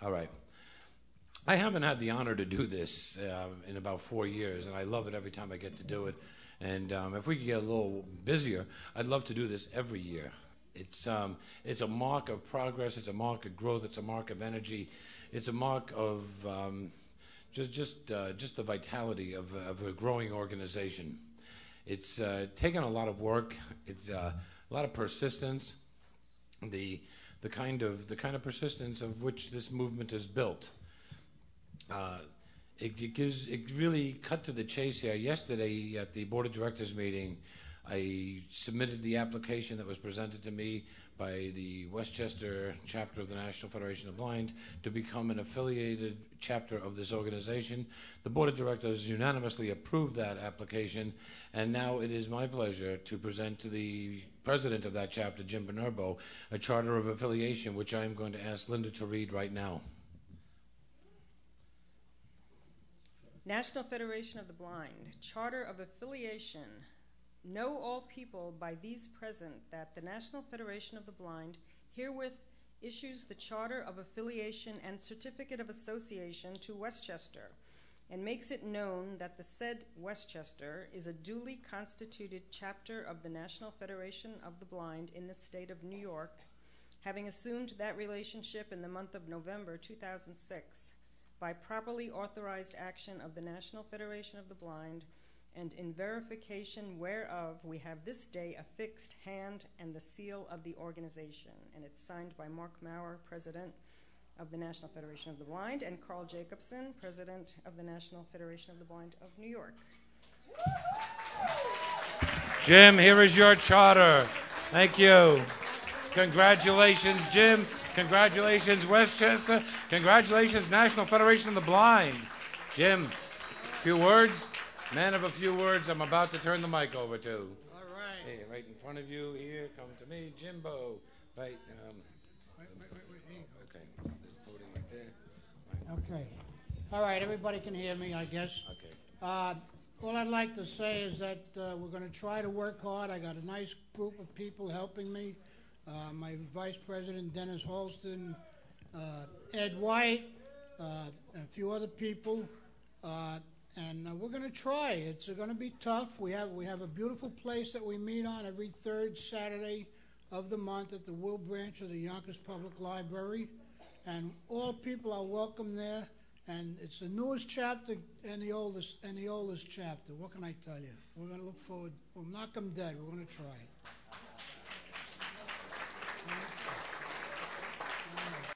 All right. I haven't had the honor to do this in about 4 years, and I love it every time I get to do it. And if we could get a little busier, I'd love to do this every year. It's a mark of progress. It's a mark of growth. It's a mark of energy. It's a mark of just the vitality of a growing organization. It's taken a lot of work. It's a lot of persistence. The kind of persistence of which this movement is built. It really cut to the chase here. Yesterday at the Board of Directors meeting, I submitted the application that was presented to me by the Westchester chapter of the National Federation of the Blind to become an affiliated chapter of this organization. The Board of Directors unanimously approved that application, and now it is my pleasure to present to the president of that chapter, Jim Benerbo, a charter of affiliation, which I am going to ask Linda to read right now. National Federation of the Blind, Charter of Affiliation. Know all people by these present that the National Federation of the Blind herewith issues the Charter of Affiliation and Certificate of Association to Westchester, and makes it known that the said Westchester is a duly constituted chapter of the National Federation of the Blind in the state of New York, having assumed that relationship in the month of November 2006, by properly authorized action of the National Federation of the Blind, and in verification whereof we have this day affixed hand and the seal of the organization. And it's signed by Mark Maurer, President of the National Federation of the Blind, and Carl Jacobson, President of the National Federation of the Blind of New York. Jim, here is your charter. Thank you. Congratulations, Jim. Congratulations, Westchester. Congratulations, National Federation of the Blind. Jim, a few words? Man of a few words, I'm about to turn the mic over to. All right. Hey, right in front of you here, come to me, Jimbo. Right. Wait. Here you go. Okay. Podium right there. Okay. All right, everybody can hear me, I guess. Okay. All I'd like to say is that we're going to try to work hard. I got a nice group of people helping me. My Vice President, Dennis Holston, Ed White, and a few other people. And we're going to try. It's going to be tough. We have a beautiful place that we meet on every third Saturday of the month at the Will Branch of the Yonkers Public Library. And all people are welcome there. And it's the newest chapter and the oldest chapter. What can I tell you? We're going to look forward. We'll knock them dead. We're going to try.